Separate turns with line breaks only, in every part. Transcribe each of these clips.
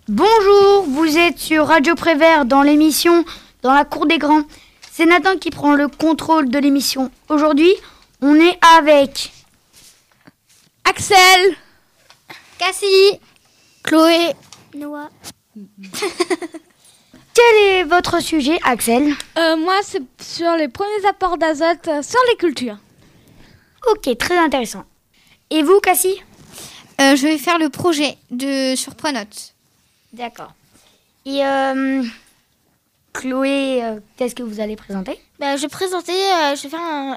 Bonjour, vous êtes sur Radio Prévert dans l'émission Dans la cour des grands. C'est Nathan qui prend le contrôle de l'émission. Aujourd'hui, on est avec
Axel,
Cassie, Chloé, Noah.
Quel est votre sujet, Axel?
moi c'est sur les premiers apports d'azote sur les cultures.
Ok, très intéressant. Et vous, Cassie?
Je vais faire le projet sur Pronote.
D'accord. Et Chloé, qu'est-ce que vous allez présenter?
Je vais présenter, je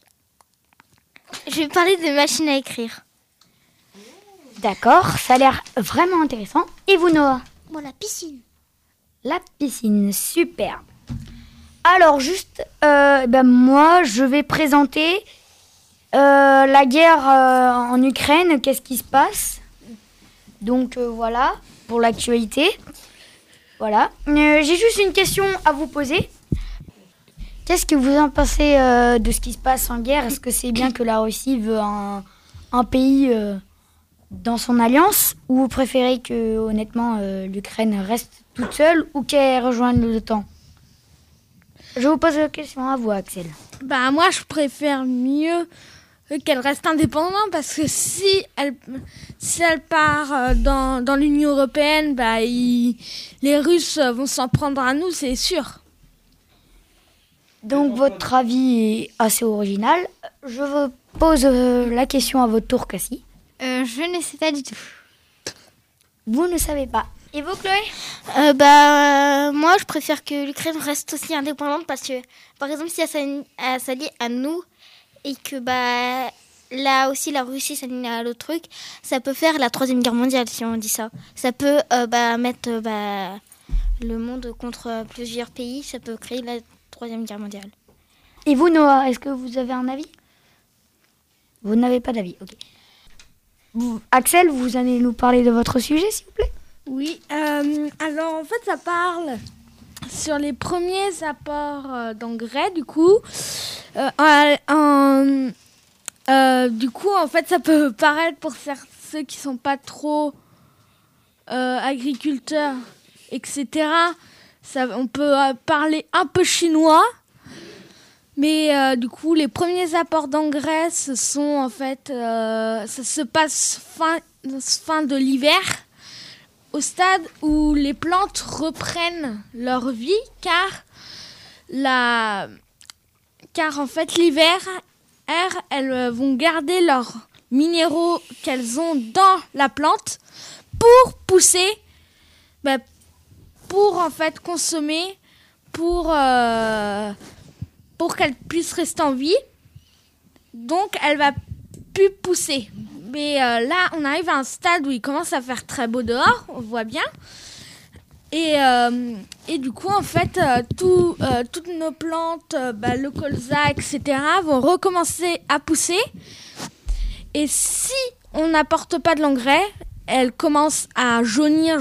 vais parler de machine à écrire.
D'accord, ça a l'air vraiment intéressant. Et vous, Noah?
Moi, la piscine.
La piscine, super. Alors, juste, moi, je vais présenter la guerre en Ukraine. Qu'est-ce qui se passe? Donc, voilà, pour l'actualité. Voilà. J'ai juste une question à vous poser. Qu'est-ce que vous en pensez de ce qui se passe en guerre? Est-ce que c'est bien que la Russie veut un pays dans son alliance, ou vous préférez que, honnêtement, l'Ukraine reste toute seule ou qu'elle rejoigne l'OTAN? Je vous pose la question à vous, Axel.
Moi je préfère mieux qu'elle reste indépendante parce que si elle part dans l'Union européenne, les Russes vont s'en prendre à nous, c'est sûr.
Donc votre avis est assez original. Je vous pose la question à votre tour, Cassie.
Je ne sais pas du tout.
Vous ne savez pas. Et vous, Chloé?
Moi, je préfère que l'Ukraine reste aussi indépendante parce que, par exemple, si elle s'allie à nous et que là aussi la Russie s'allie à l'autre truc, ça peut faire la Troisième Guerre mondiale si on dit ça. Ça peut mettre le monde contre plusieurs pays, ça peut créer la Troisième Guerre mondiale.
Et vous, Noah, est-ce que vous avez un avis? Vous n'avez pas d'avis, ok. Axel, vous allez nous parler de votre sujet, s'il vous plaît?
Oui, alors en fait ça parle sur les premiers apports d'engrais du coup. Du coup en fait ça peut paraître pour ceux qui sont pas trop agriculteurs, etc. On peut parler un peu chinois. Mais du coup, les premiers apports d'engrais, ce sont en fait, ça se passe fin de l'hiver, au stade où les plantes reprennent leur vie, car en fait l'hiver, elles vont garder leurs minéraux qu'elles ont dans la plante pour pousser, pour en fait consommer, pour qu'elle puisse rester en vie. Donc elle va plus pousser. Mais là on arrive à un stade où il commence à faire très beau dehors, on voit bien. Et du coup en fait toutes nos plantes, le colza, etc. vont recommencer à pousser. Et si on n'apporte pas de l'engrais, elles commencent à jaunir,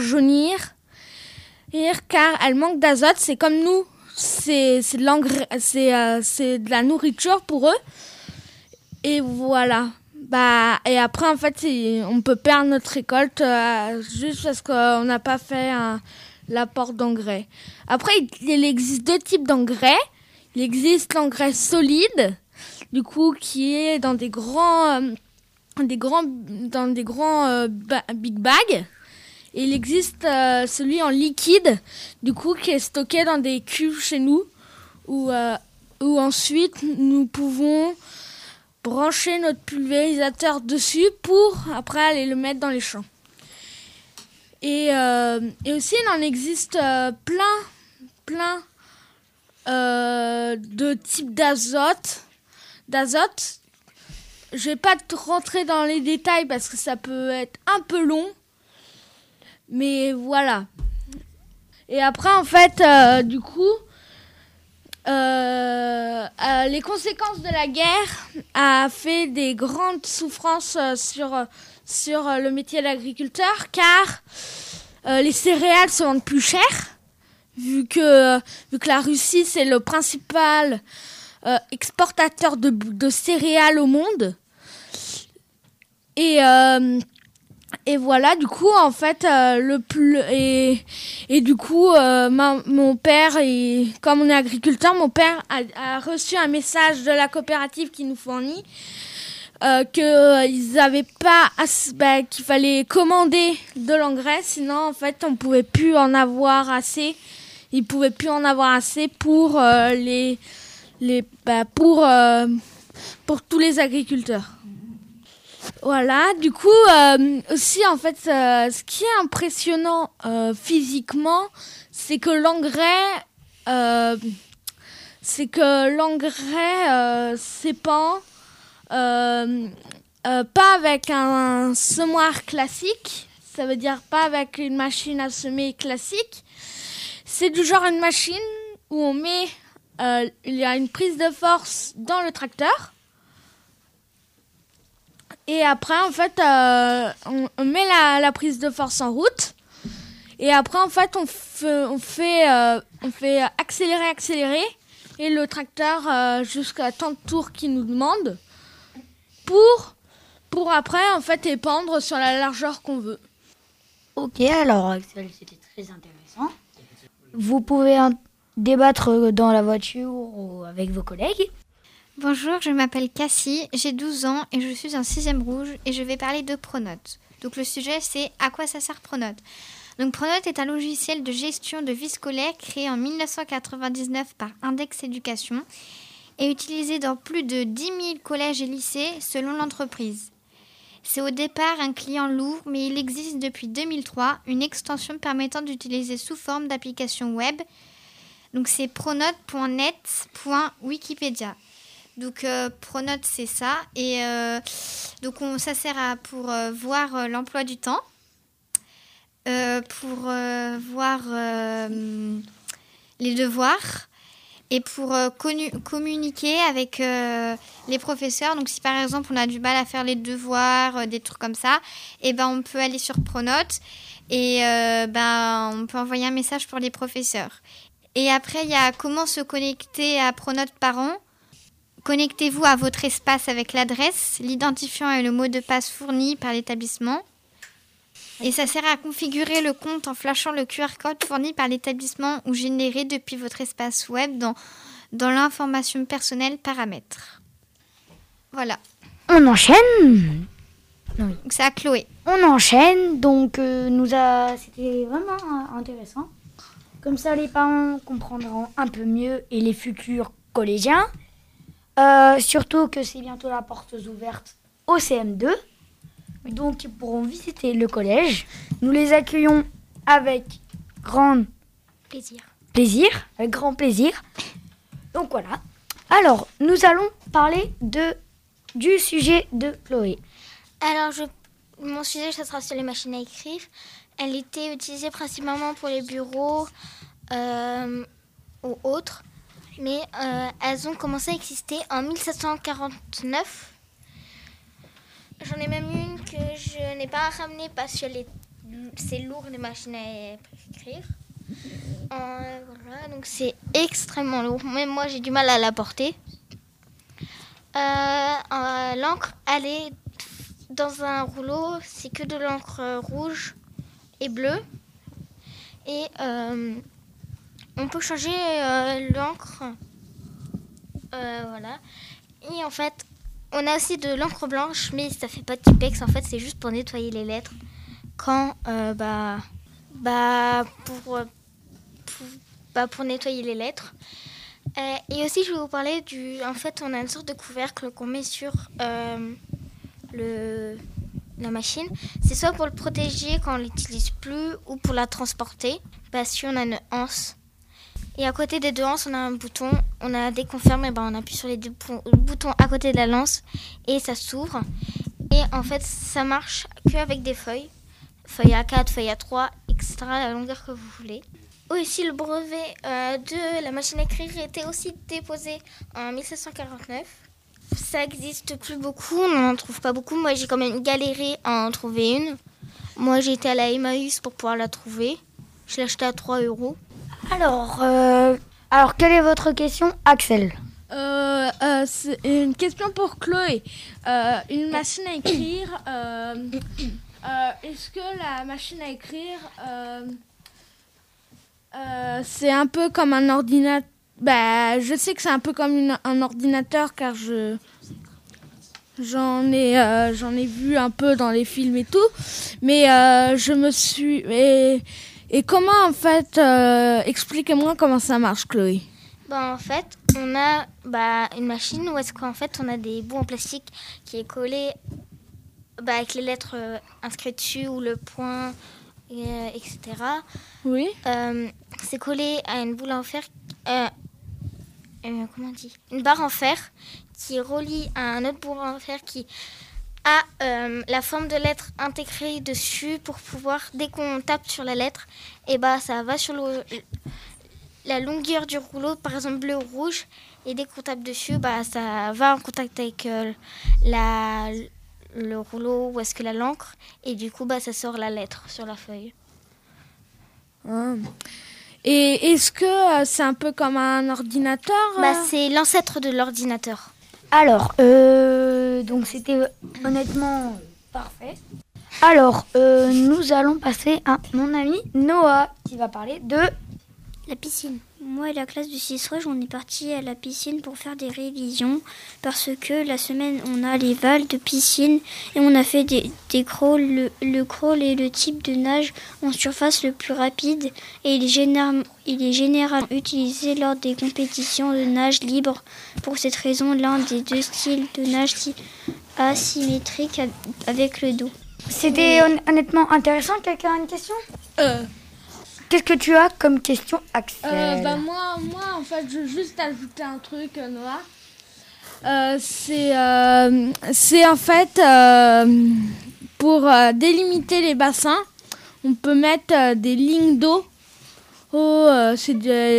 car elles manquent d'azote. C'est comme nous. C'est de l'engrais, c'est de la nourriture pour eux. Et voilà. Et après, en fait, on peut perdre notre récolte juste parce qu'on n'a pas fait l'apport d'engrais. Après, il existe deux types d'engrais. Il existe l'engrais solide, du coup, qui est dans des grands big bags. Et il existe celui en liquide, du coup, qui est stocké dans des cuves chez nous, où ensuite nous pouvons brancher notre pulvérisateur dessus pour après aller le mettre dans les champs. Et aussi, il en existe plein de types d'azote. Je vais pas rentrer dans les détails parce que ça peut être un peu long. Mais voilà. Et après, en fait, du coup, les conséquences de la guerre a fait des grandes souffrances sur le métier d'agriculteur, car les céréales se vendent plus cher, vu que la Russie, c'est le principal exportateur de céréales au monde. Et Et voilà, du coup, en fait, du coup, mon père, comme on est agriculteur, mon père a reçu un message de la coopérative qui nous fournit qu'ils avaient pas qu'il fallait commander de l'engrais, sinon en fait on pouvait plus en avoir assez. Ils pouvaient plus en avoir assez pour pour tous les agriculteurs. Voilà, du coup, aussi, en fait, ce qui est impressionnant physiquement, c'est que l'engrais s'épand pas avec un semoir classique, ça veut dire pas avec une machine à semer classique. C'est du genre une machine où on met, il y a une prise de force dans le tracteur. Et après, en fait, on met la prise de force en route. Et après, en fait, on fait accélérer. Et le tracteur, jusqu'à tant de tours qu'il nous demande. Pour après, en fait, épandre sur la largeur qu'on veut.
Ok, alors Axel, c'était très intéressant. Vous pouvez débattre dans la voiture ou avec vos collègues.
Bonjour, je m'appelle Cassie, j'ai 12 ans et je suis en 6e rouge et je vais parler de Pronote. Donc le sujet c'est à quoi ça sert Pronote. Donc Pronote est un logiciel de gestion de vie scolaire créé en 1999 par Index Éducation et utilisé dans plus de 10 000 collèges et lycées selon l'entreprise. C'est au départ un client lourd, mais il existe depuis 2003 une extension permettant d'utiliser sous forme d'application web. Donc c'est pronote.net.wikipedia. Donc Pronote c'est ça et donc ça sert pour voir l'emploi du temps, pour voir les devoirs et pour communiquer avec les professeurs. Donc si par exemple on a du mal à faire les devoirs, des trucs comme ça, et ben on peut aller sur Pronote et on peut envoyer un message pour les professeurs. Et après il y a comment se connecter à Pronote par an. Connectez-vous à votre espace avec l'adresse, l'identifiant et le mot de passe fourni par l'établissement. Et ça sert à configurer le compte en flashant le QR code fourni par l'établissement ou généré depuis votre espace web dans l'information personnelle paramètres. Voilà.
On enchaîne.
Donc c'est à Chloé.
On enchaîne, donc c'était vraiment intéressant. Comme ça, les parents comprendront un peu mieux et les futurs collégiens. Surtout que c'est bientôt la porte ouverte au CM2. Donc ils pourront visiter le collège. Nous les accueillons avec grand plaisir. Avec grand plaisir. Donc voilà. Alors, nous allons parler du sujet de Chloé.
Alors, mon sujet, ça sera sur les machines à écrire. Elle était utilisée principalement pour les bureaux ou autres. Mais elles ont commencé à exister en 1749. J'en ai même une que je n'ai pas ramenée parce que c'est lourd les machines à écrire. Voilà, donc c'est extrêmement lourd. Même moi j'ai du mal à la porter. L'encre, elle est dans un rouleau, c'est que de l'encre rouge et bleue. Et on peut changer l'encre. Voilà. Et en fait, on a aussi de l'encre blanche, mais ça fait pas de Tipex. En fait, c'est juste pour nettoyer les lettres. Quand, pour nettoyer les lettres. Et aussi, je vais vous parler en fait, on a une sorte de couvercle qu'on met sur la machine. C'est soit pour le protéger quand on l'utilise plus, ou pour la transporter, parce qu'on a une anse. Et à côté des deux anses, on a un bouton. Dès qu'on ferme, on appuie sur les deux boutons à côté de la lance et ça s'ouvre. Et en fait, ça marche qu'avec des feuilles. Feuille A4, feuille A3, etc. La longueur que vous voulez. Aussi, le brevet de la machine à écrire était aussi déposé en 1749. Ça n'existe plus beaucoup, on n'en trouve pas beaucoup. Moi, j'ai quand même galéré à en trouver une. Moi, j'ai été à la Emmaüs pour pouvoir la trouver. Je l'ai achetée à 3 €.
Alors, quelle est votre question, Axel ?
C'est une question pour Chloé. Une machine à écrire, est-ce que la machine à écrire, c'est un peu comme un ordinateur? Je sais que c'est un peu comme un ordinateur car j'en ai vu un peu dans les films et tout, mais je me suis... Et comment en fait, expliquez-moi comment ça marche, Chloé.
En fait, on a une machine où est-ce qu'en fait on a des bouts en plastique qui est collé avec les lettres inscrites dessus ou le point, etc.
Oui.
C'est collé à une boule en fer, comment on dit, une barre en fer qui relie à un autre bout en fer qui a la forme de lettre intégrée dessus pour pouvoir, dès qu'on tape sur la lettre, et ça va sur la longueur du rouleau, par exemple bleu ou rouge, et dès qu'on tape dessus, ça va en contact avec le rouleau ou est-ce que l'encre, et du coup ça sort la lettre sur la feuille.
Et est-ce que c'est un peu comme un ordinateur?
C'est l'ancêtre de l'ordinateur.
Alors, donc c'était honnêtement parfait. Alors, nous allons passer à mon ami Noah qui va parler de
la piscine. Moi et la classe du Cicerage, on est partis à la piscine pour faire des révisions parce que la semaine, on a les vals de piscine et on a fait des crawls. Le crawl est le type de nage en surface le plus rapide et il est généralement utilisé lors des compétitions de nage libre. Pour cette raison, l'un des deux styles de nage asymétrique avec le dos.
C'était honnêtement intéressant. Quelqu'un a une question? Qu'est-ce que tu as comme question, Axel?
Moi, en fait, je veux juste ajouter un truc, Noah. C'est en fait, pour délimiter les bassins, on peut mettre des lignes d'eau. C'est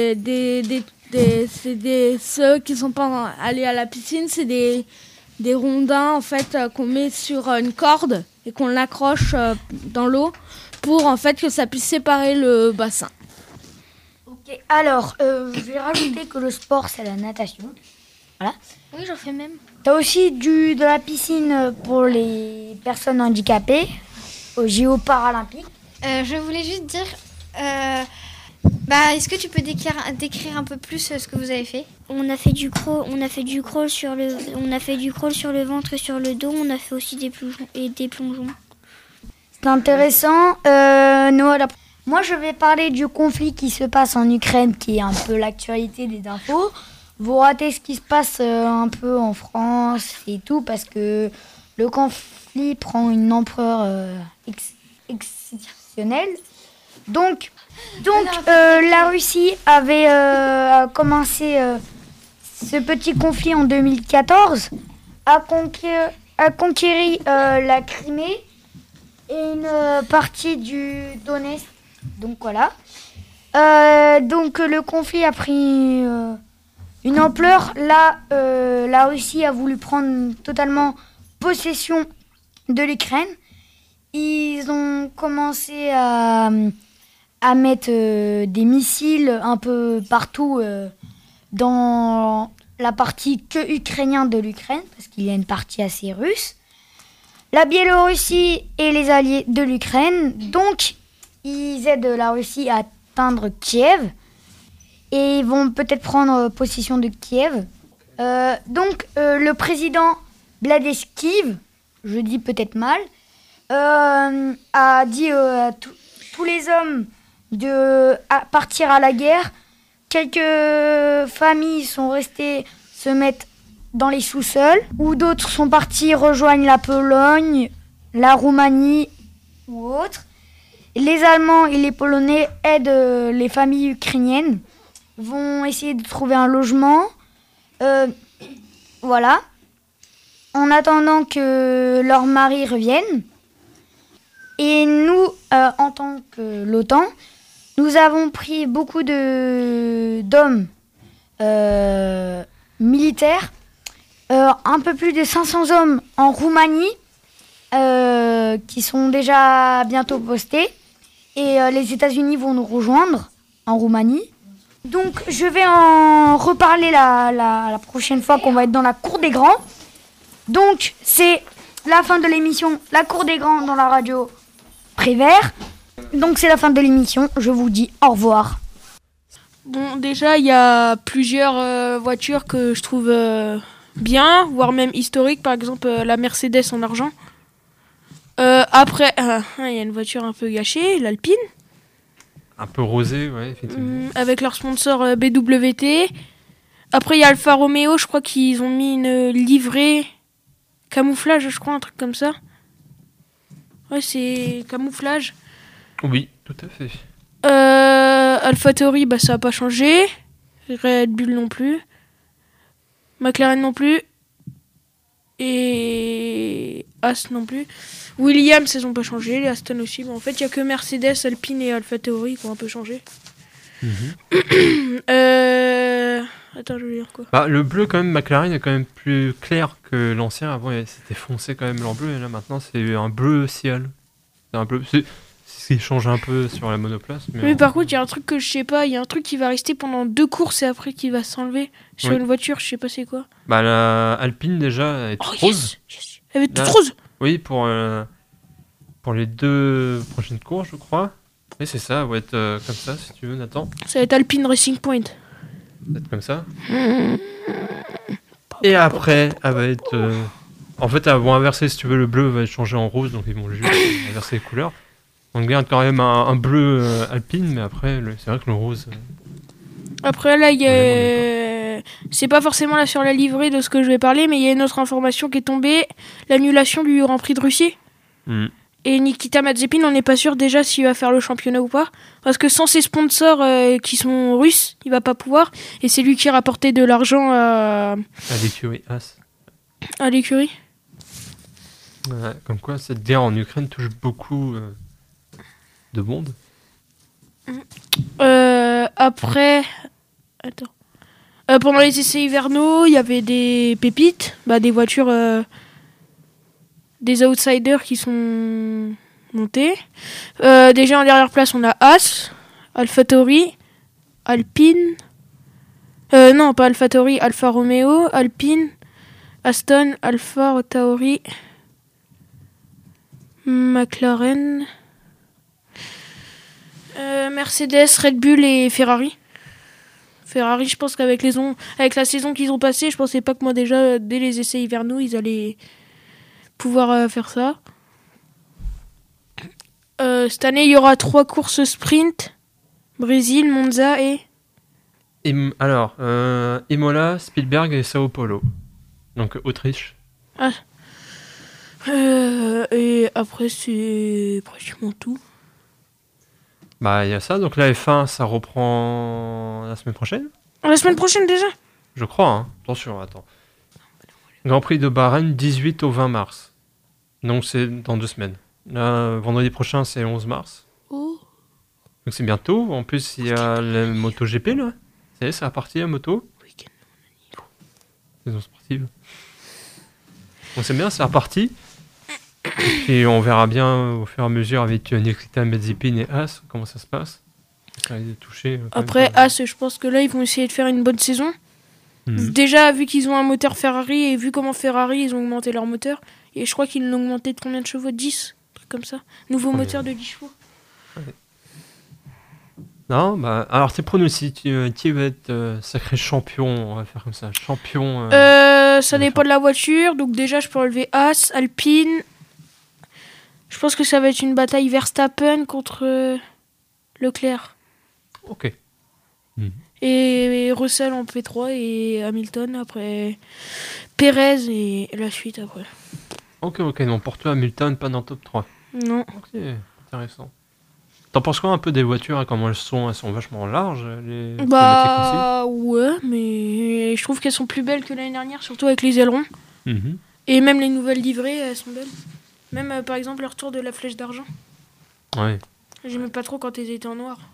ceux qui ne sont pas allés à la piscine, c'est des rondins, en fait, qu'on met sur une corde et qu'on accroche dans l'eau, pour en fait que ça puisse séparer le bassin.
Ok, alors je vais rajouter que le sport c'est la natation. Voilà.
Oui, j'en fais même.
Tu as aussi de la piscine pour les personnes handicapées aux JO paralympiques.
Je voulais juste dire, est-ce que tu peux décrire un peu plus ce que vous avez fait?
On a fait du crawl sur le ventre et sur le dos. On a fait aussi des plongeons.
C'est intéressant. Noah, moi, je vais parler du conflit qui se passe en Ukraine, qui est un peu l'actualité des infos. Vous ratez ce qui se passe un peu en France et tout, parce que le conflit prend une ampleur exceptionnelle. Donc la Russie avait commencé ce petit conflit en 2014, a conquéri la Crimée et une partie du Donetsk. Donc voilà. Donc le conflit a pris une ampleur. Là, la Russie a voulu prendre totalement possession de l'Ukraine. Ils ont commencé à mettre des missiles un peu partout dans la partie que ukrainienne de l'Ukraine, parce qu'il y a une partie assez russe. La Biélorussie et les alliés de l'Ukraine, donc ils aident la Russie à atteindre Kiev et ils vont peut-être prendre possession de Kiev. Donc le président Vladimir, je dis peut-être mal, a dit à tous les hommes de partir à la guerre. Quelques familles sont restées se mettre dans les sous-sols, ou d'autres sont partis rejoindre la Pologne, la Roumanie ou autres. Les Allemands et les Polonais aident les familles ukrainiennes, vont essayer de trouver un logement. Voilà. En attendant que leurs maris reviennent. Et nous, en tant que l'OTAN, nous avons pris beaucoup d'hommes militaires, un peu plus de 500 hommes en Roumanie, qui sont déjà bientôt postés. Et les États-Unis vont nous rejoindre en Roumanie. Donc je vais en reparler la prochaine fois qu'on va être dans la cour des grands. Donc c'est la fin de l'émission La Cour des Grands dans la radio Prévert. Donc c'est la fin de l'émission, je vous dis au revoir.
Bon, déjà, il y a plusieurs voitures que je trouve bien, voire même historiques. Par exemple, la Mercedes en argent. Après, il y a une voiture un peu gâchée, l'Alpine.
Un peu rosé, ouais, effectivement.
Avec leur sponsor BWT. Après, il y a Alfa Romeo, je crois qu'ils ont mis une livrée camouflage, je crois, un truc comme ça. Ouais, c'est camouflage.
Oui, tout à fait.
AlphaTauri, ça n'a pas changé. Red Bull non plus. McLaren non plus. Et As non plus. Williams, ils n'ont pas changé. Les Aston aussi. En fait, il n'y a que Mercedes, Alpine et AlphaTauri qui ont un peu changé. Attends, je veux dire quoi.
Le bleu, quand même, McLaren est quand même plus clair que l'ancien. Avant, c'était foncé quand même l'en bleu. Et là, maintenant, c'est un bleu ciel. C'est un bleu... C'est ce qui change un peu sur la monoplace.
Mais par contre, il y a un truc que je sais pas. Il y a un truc qui va rester pendant 2 courses et après qui va s'enlever sur une voiture. Je sais pas c'est quoi.
La Alpine, déjà, elle est toute rose.
Yes. Elle est toute rose.
Oui, pour les 2 prochaines courses, je crois. Et c'est ça, elle va être comme ça, si tu veux, Nathan.
Ça va être Alpine Racing Point.
Ça va être comme ça. Et après, elle va être... En fait, elles vont inverser, si tu veux, le bleu va être changé en rose, donc ils vont juste inverser les couleurs. On garde quand même un bleu Alpine, mais après, c'est vrai que le rose...
Après, là, il y a... C'est pas forcément là sur la livrée de ce que je vais parler, mais il y a une autre information qui est tombée. L'annulation du Grand Prix de Russie. Et Nikita Mazepin, on n'est pas sûr déjà s'il va faire le championnat ou pas. Parce que sans ses sponsors qui sont russes, il va pas pouvoir. Et c'est lui qui rapportait de l'argent à
l'écurie As.
À l'écurie.
Ouais, comme quoi, cette guerre en Ukraine touche beaucoup de monde.
Après... Attends. Pendant les essais hivernaux, il y avait des pépites, des voitures... des outsiders qui sont montés. Déjà en dernière place, on a As, AlphaTauri, Alpine. Non, pas AlphaTauri, Alfa Romeo, Alpine, Aston, Alfa Tauri, McLaren, Mercedes, Red Bull et Ferrari. Ferrari, je pense qu'avec avec la saison qu'ils ont passée, je pensais pas que moi déjà, dès les essais hivernaux, ils allaient pouvoir faire ça. Cette année, il y aura 3 courses sprint. Brésil, Monza et...
Imola, Spielberg et Sao Paulo. Donc Autriche.
Et après, c'est pratiquement tout.
Il y a ça. Donc la F1, ça reprend la semaine prochaine.
La semaine prochaine déjà ?
Je crois, hein. Attention, attends. Grand Prix de Bahreïn, 18 au 20 mars. Donc c'est dans 2 semaines. Là, vendredi prochain, c'est 11 mars.
Oh.
Donc c'est bientôt. En plus, il y a le MotoGP, là. Ça y est, c'est reparti, la moto. Saison sportive. Donc c'est bien, c'est reparti. Et puis on verra bien au fur et à mesure avec Nikita Mazepin et As, comment ça se passe. Ça risque de toucher.
Après, As, je pense que là, ils vont essayer de faire une bonne saison. Déjà, vu qu'ils ont un moteur Ferrari et vu comment Ferrari, ils ont augmenté leur moteur. Et je crois qu'ils l'ont augmenté de combien de chevaux ? 10 ? Un truc comme ça. Nouveau moteur de 10 chevaux.
Ouais. Non, alors tes pronostics, qui va être sacré champion, on va faire comme ça, champion...
ça dépend de la voiture, donc déjà je peux enlever As, Alpine. Je pense que ça va être une bataille Verstappen contre Leclerc.
Ok.
Et Russell en P3 et Hamilton après Perez et la suite après.
Ok, non, pour toi Hamilton pas dans le top 3.
Non.
Ok, intéressant. T'en penses quoi un peu des voitures, hein, comment elles sont vachement larges, les
Bah ouais, mais je trouve qu'elles sont plus belles que l'année dernière, surtout avec les ailerons. Et même les nouvelles livrées, elles sont belles. Même par exemple le retour de la flèche d'argent.
Ouais.
J'aimais pas trop quand elles étaient en noir.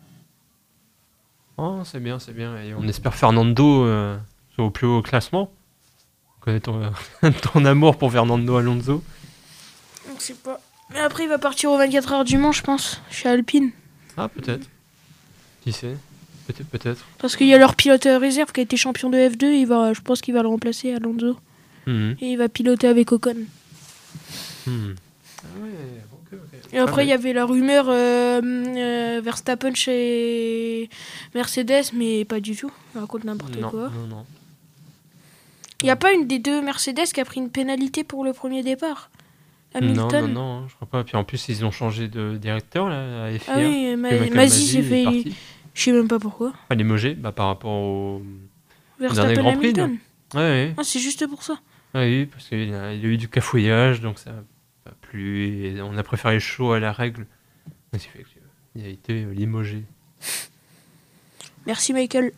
Oh, c'est bien. Et on espère Fernando soit au plus haut classement. On connaît ton amour pour Fernando Alonso.
Je sais pas. Mais après, il va partir aux 24 heures du Mans, je pense, chez Alpine.
Ah, peut-être. Qui sait ? Peut-être.
Parce qu'il y a leur pilote réserve qui a été champion de F2. Je pense qu'il va le remplacer, Alonso. Et il va piloter avec Ocon.
Ah ouais, ok.
Et après, il y avait la rumeur Verstappen chez Mercedes, mais pas du tout. Il raconte n'importe quoi.
Non.
Il n'y a pas une des deux Mercedes qui a pris une pénalité pour le premier départ? Hamilton?
Non, je crois pas. Puis en plus, ils ont changé de directeur, là, à F1.
Ah oui,
Michael
Masi s'est fait...
parti.
Je sais même pas pourquoi.
Limogé, par rapport au
Verstappen
dernier Grand Prix.
Hamilton.
Ouais.
Ah, c'est juste pour ça.
Oui, parce qu'il y a eu du cafouillage, donc ça n'a pas plu. Et on a préféré le show à la règle. Donc, ça fait qu'il a été limogé.
Merci, Michael.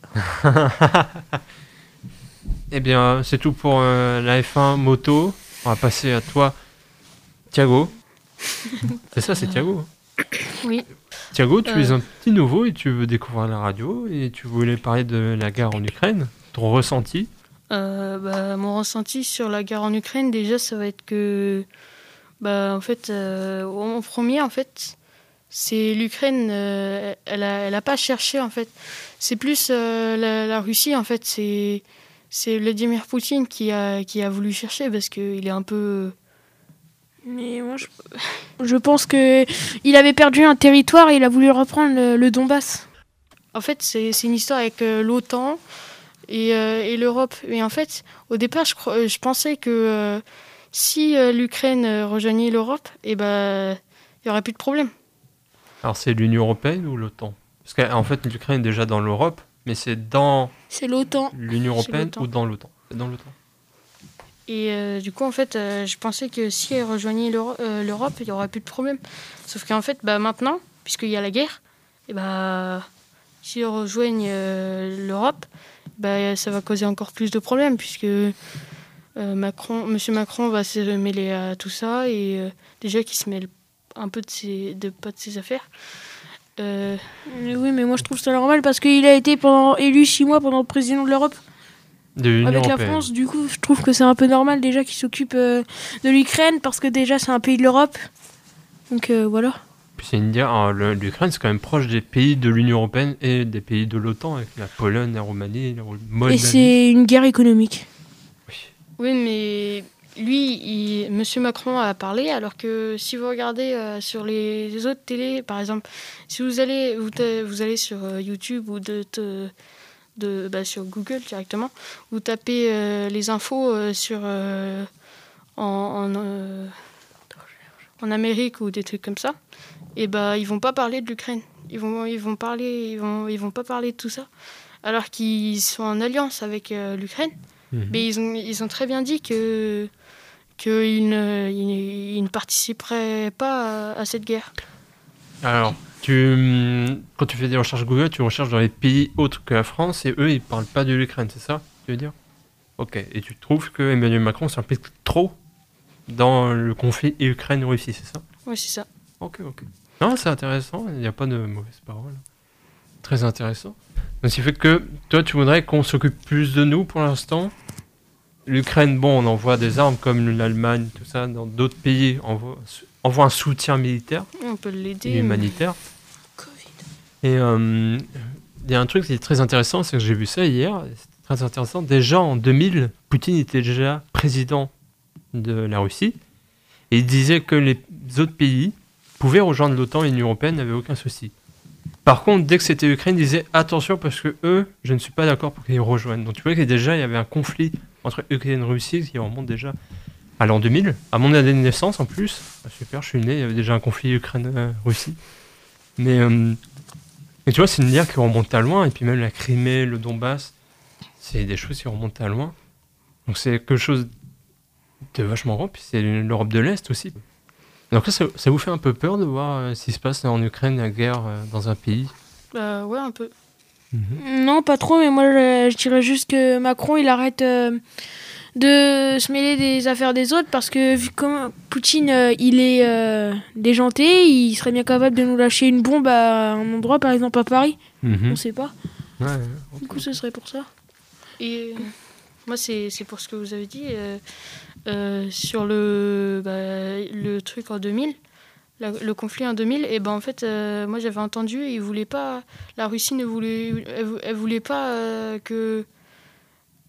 Eh bien, c'est tout pour la F1 moto. On va passer à toi, Thiago. C'est ça, c'est Thiago.
Oui.
Thiago, tu es un petit nouveau et tu veux découvrir la radio et tu voulais parler de la guerre en Ukraine. Ton ressenti?
Mon ressenti sur la guerre en Ukraine, déjà, ça va être que, en premier, c'est l'Ukraine. Elle a pas cherché, en fait. C'est plus la Russie, en fait. C'est Vladimir Poutine qui a voulu chercher parce qu'il est un peu.
Mais moi, je pense que il avait perdu un territoire et il a voulu reprendre le Donbass.
En fait, c'est une histoire avec l'OTAN et l'Europe. Et en fait, au départ, je pensais que si l'Ukraine rejoignait l'Europe, il y aurait plus de problème.
Alors, c'est l'Union européenne ou l'OTAN? Parce qu'en fait, l'Ukraine est déjà dans l'Europe, mais c'est dans
l'OTAN.
L'Union européenne ou dans l'OTAN? C'est dans l'OTAN.
Et du coup, en fait, je pensais que si elle rejoignait l'Europe, il n'y aurait plus de problème. Sauf qu'en fait, maintenant, puisqu'il y a la guerre, si elles rejoignent l'Europe, ça va causer encore plus de problèmes, puisque Monsieur Macron va se mêler à tout ça, et déjà qu'il se mêle un peu pas de ses affaires.
Oui, mais moi je trouve ça normal parce qu'il a été élu 6 mois pendant le président de l'Europe. Avec la France, du coup, je trouve que c'est un peu normal déjà qu'il s'occupe de l'Ukraine parce que déjà c'est un pays de l'Europe. Donc voilà.
Puis c'est une guerre. L'Ukraine, c'est quand même proche des pays de l'Union européenne et des pays de l'OTAN, avec la Pologne, la Roumanie, la Moldavie.
Et c'est une guerre économique.
Oui, mais lui, Monsieur Macron a parlé, alors que si vous regardez sur les autres télés, par exemple, si vous allez sur YouTube ou sur Google directement, vous tapez les infos en Amérique ou des trucs comme ça, et ils vont pas parler de l'Ukraine. Ils vont pas parler de tout ça, alors qu'ils sont en alliance avec l'Ukraine. Mais ils ont très bien dit qu'ils ne participeraient pas à cette guerre.
Alors, quand tu fais des recherches Google, tu recherches dans les pays autres que la France et eux, ils parlent pas de l'Ukraine, c'est ça, tu veux dire? Ok. Et tu trouves que Emmanuel Macron s'implique trop dans le conflit Ukraine-Russie, c'est ça?
Oui, c'est ça.
Ok. Non, c'est intéressant, il n'y a pas de mauvaises paroles. Très intéressant. Donc, ce qui fait que toi, tu voudrais qu'on s'occupe plus de nous pour l'instant. L'Ukraine, on envoie des armes comme l'Allemagne, tout ça. Dans d'autres pays, envoie un soutien militaire.
On peut l'aider.
Humanitaire. Et il y a un truc qui est très intéressant, c'est que j'ai vu ça hier. C'est très intéressant. Déjà en 2000, Poutine était déjà président de la Russie. Et il disait que les autres pays pouvaient rejoindre l'OTAN et l'Union européenne, n'avaient aucun souci. Par contre, dès que c'était l'Ukraine, il disait attention parce que eux, je ne suis pas d'accord pour qu'ils rejoignent. Donc tu vois que déjà il y avait un conflit entre Ukraine et Russie qui remonte déjà à l'an 2000, à mon année de naissance en plus. Ah, super, je suis né, il y avait déjà un conflit Ukraine-Russie. Mais tu vois, c'est une guerre qui remonte à loin, et puis même la Crimée, le Donbass, c'est des choses qui remontent à loin. Donc c'est quelque chose de vachement grand, puis c'est l'Europe de l'Est aussi. Donc là, ça vous fait un peu peur de voir ce qui se passe en Ukraine, la guerre dans un pays?
Ouais, un peu.
Non, pas trop, mais moi je dirais juste que Macron, il arrête de se mêler des affaires des autres, parce que vu comme Poutine, il est déjanté, il serait bien capable de nous lâcher une bombe à un endroit, par exemple à Paris. On sait pas.
Ouais, okay.
Du coup, ce serait pour ça.
Et moi, c'est pour ce que vous avez dit. Sur le truc en 2000, le conflit en 2000, et en fait, moi j'avais entendu, ils voulaient pas, la Russie ne voulait, elle voulait pas que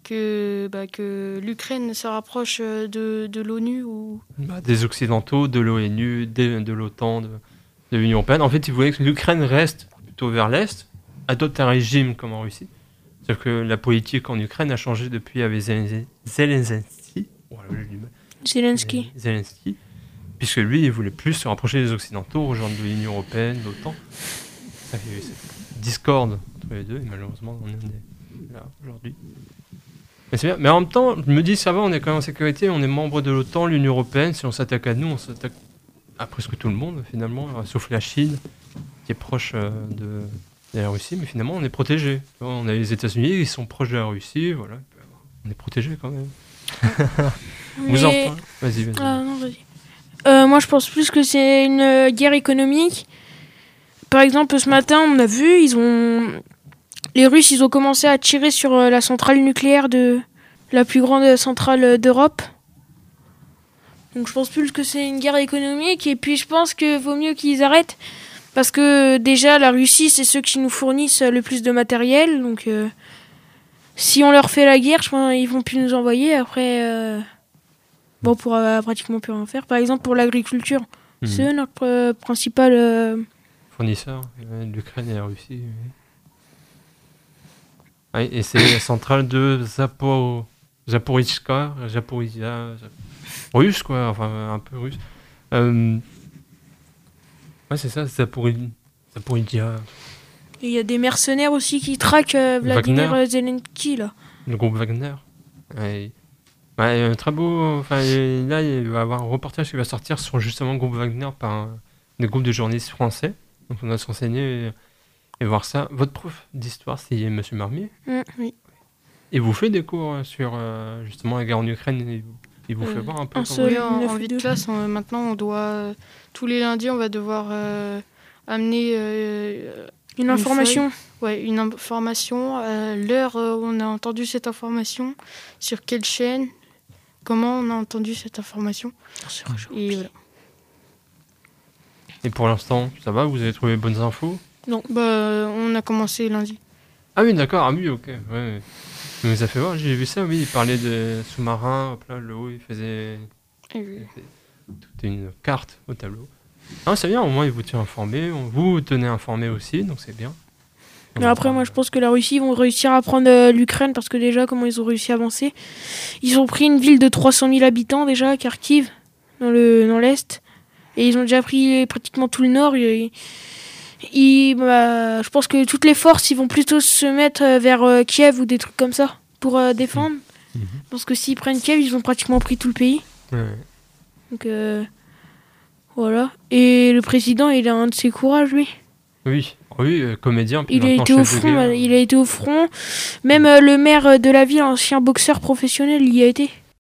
que l'Ukraine se rapproche de l'ONU ou...
Des Occidentaux, de l'ONU, de l'OTAN, de l'Union européenne. En fait, ils voulaient que l'Ukraine reste plutôt vers l'Est, adopte un régime comme en Russie. C'est-à-dire que la politique en Ukraine a changé depuis avec Zelensky. Zelensky. Puisque lui, il voulait plus se rapprocher des Occidentaux, rejoindre l'Union européenne, l'OTAN. Ça fait eu cette discorde entre les deux, et malheureusement, on est là aujourd'hui. Mais c'est bien. Mais en même temps, je me dis, ça va, on est quand même en sécurité, on est membre de l'OTAN, l'Union européenne. Si on s'attaque à nous, on s'attaque à presque tout le monde, finalement, sauf la Chine, qui est proche de la Russie. Mais finalement, on est protégé. On a les États-Unis, ils sont proches de la Russie, voilà. On est protégé quand même. Vous en parlez ? Vas-y.
Non, vas-y. Moi, je pense plus que c'est une guerre économique. Par exemple, ce matin, on a vu, les Russes, ils ont commencé à tirer sur la centrale nucléaire de la plus grande centrale d'Europe. Donc, je pense plus que c'est une guerre économique. Et puis, je pense que vaut mieux qu'ils arrêtent. Parce que déjà, la Russie, c'est ceux qui nous fournissent le plus de matériel. Donc, si on leur fait la guerre, je pense qu'ils vont plus nous envoyer. Après, on pourra pratiquement plus rien faire. Par exemple, pour l'agriculture, c'est eux notre principal
fournisseur, l'Ukraine et la Russie. Oui, et c'est la centrale de Zaporizhzhia, russe quoi, enfin un peu russe. Ouais, c'est ça, Zaporizhzhia.
Et il y a des mercenaires aussi qui traquent Vladimir Zelensky là.
Le groupe Wagner. Ouais. Ouais, très beau. Enfin, là, il va y avoir un reportage qui va sortir sur justement le groupe Wagner par des groupes de journalistes français. Donc on va se renseigner et voir ça. Votre prof d'histoire, c'est M. Marmier.
Oui.
Et vous fait des cours sur justement la guerre en Ukraine. Il vous fait voir un peu.
Oui, en vie de classe, maintenant, on doit tous les lundis, on va devoir amener
une information.
Une information. L'heure où on a entendu cette information, sur quelle chaîne, comment on a entendu cette information. Et voilà.
Et pour l'instant, ça va? Vous avez trouvé les bonnes infos?
Non, on a commencé lundi.
Ah oui, d'accord, ah oui, ok. Ouais. Il nous a fait voir, j'ai vu ça, oui, il parlait de sous-marins, hop là, le haut, il faisait toute une carte au tableau. Ah, c'est bien, au moins il vous tient informé, vous vous tenez informé aussi, donc c'est bien.
Mais après, moi je pense que la Russie vont réussir à prendre l'Ukraine, parce que déjà, comment ils ont réussi à avancer? Ils ont pris une ville de 300 000 habitants déjà, Kharkiv, dans l'Est. Et ils ont déjà pris pratiquement tout le nord. Je pense que toutes les forces, ils vont plutôt se mettre vers Kiev ou des trucs comme ça pour défendre. Parce que s'ils prennent Kiev, ils ont pratiquement pris tout le pays.
Ouais.
Donc voilà. Et le président, il a un de ses courages, lui.
Oui, comédien. Puis
il a été au front. Il a été au front. Même le maire de la ville, ancien boxeur professionnel, il y a été.